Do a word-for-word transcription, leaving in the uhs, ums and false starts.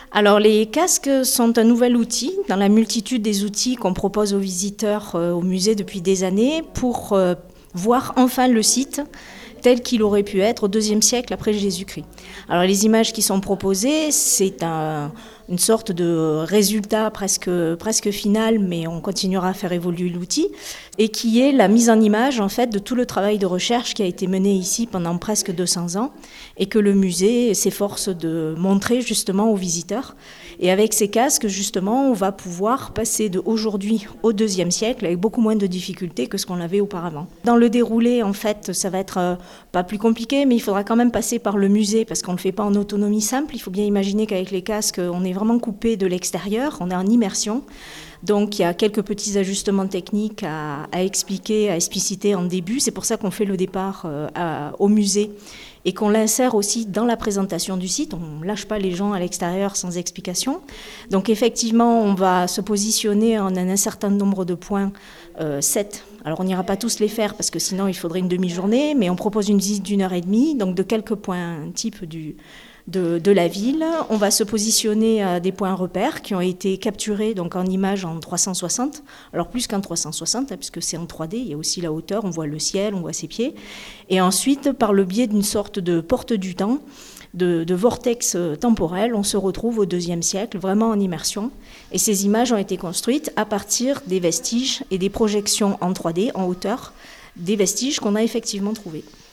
Alors les casques sont un nouvel outil dans la multitude des outils qu'on propose aux visiteurs euh, au musée depuis des années pour euh, voir enfin le site tel qu'il aurait pu être au deuxième siècle après Jésus-Christ. Alors les images qui sont proposées, c'est un, une sorte de résultat presque, presque final, mais on continuera à faire évoluer l'outil, et qui est la mise en image en fait de tout le travail de recherche qui a été mené ici pendant presque deux cents ans et que le musée s'efforce de montrer justement aux visiteurs. Et avec ces casques, justement, on va pouvoir passer de aujourd'hui au deuxième siècle avec beaucoup moins de difficultés que ce qu'on avait auparavant. Dans le déroulé, en fait, ça va être euh, pas plus compliqué, mais il faudra quand même passer par le musée parce qu'on ne le fait pas en autonomie simple. Il faut bien imaginer qu'avec les casques, on est vraiment coupé de l'extérieur, on est en immersion. Donc il y a quelques petits ajustements techniques à, à expliquer, à expliciter en début. C'est pour ça qu'on fait le départ euh, à, au musée et qu'on l'insère aussi dans la présentation du site. On ne lâche pas les gens à l'extérieur sans explication. Donc effectivement, on va se positionner en un certain nombre de points, euh, sept. Alors on n'ira pas tous les faire parce que sinon il faudrait une demi-journée, mais on propose une visite d'une heure et demie, donc de quelques points types du... De, de la ville. On va se positionner à des points repères qui ont été capturés donc en images en trois cent soixante. Alors plus qu'en trois cent soixante, hein, puisque c'est en trois D, il y a aussi la hauteur, on voit le ciel, on voit ses pieds. Et ensuite, par le biais d'une sorte de porte du temps, de, de vortex temporel, on se retrouve au deuxième siècle, vraiment en immersion. Et ces images ont été construites à partir des vestiges et des projections en trois D, en hauteur, des vestiges qu'on a effectivement trouvés.